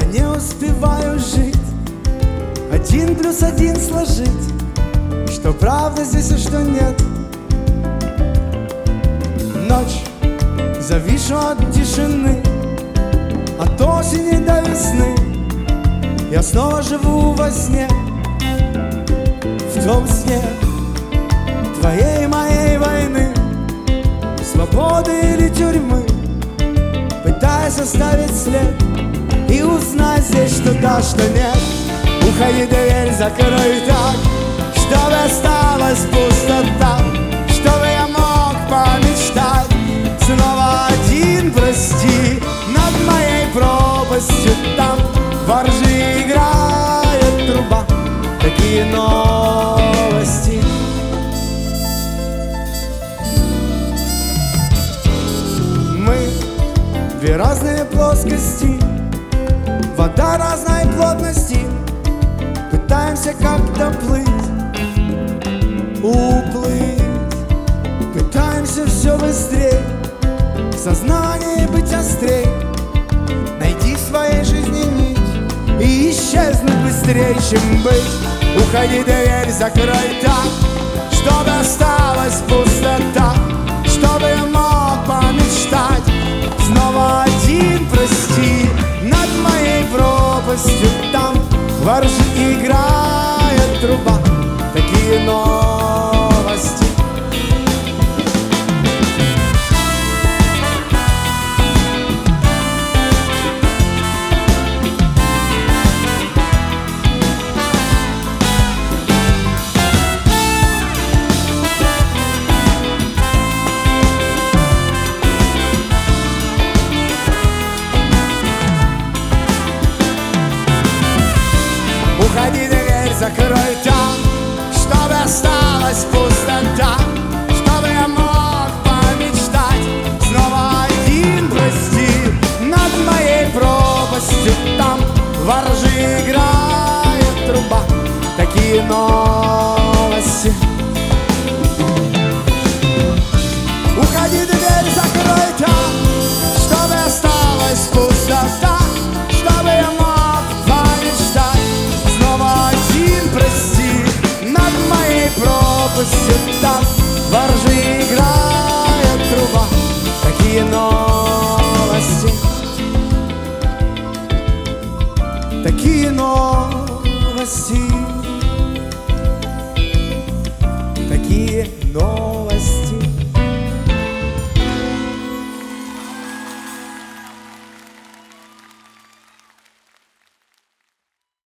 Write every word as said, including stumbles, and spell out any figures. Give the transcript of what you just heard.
не успеваю жить, один плюс один сложить, что правда здесь, и что нет. Ночь, завишу от тишины, от осени до весны. Я снова живу во сне, в том сне твоей и моей войны, свободы или тюрьмы. Пытаясь оставить след и узнать здесь, что да, что нет. Уходи, дверь закрой так, чтобы осталась пустота, чтобы я мог помечтать. Снова один, прости, над моей пропастью там во ржи играет труба. Такие новости. Мы две разные плоскости, вода разной плотности. Пытаемся как-то плыть, уплыть. Пытаемся все быстрее, в сознании быть острей, найти в своей жизни нить и исчезнуть быстрее, чем быть. Уходи, дверь закрой так, чтобы осталась пустота, чтобы я мог помечтать. Снова один, прости, над моей пропастью там во ржи играет труба. Такие новости. Уходи, дверь закрой там, чтобы осталась пустота, чтобы я мог помечтать. Снова один, прости, над моей пропастью там во ржи играет труба. Такие новости. Уходи, дверь закрой там, чтобы осталась пустота, чтобы я мог помечтать. Снова один, прости, над моей пропастью там во ржи играет труба. Такие новости. Такие новости. Такие новости.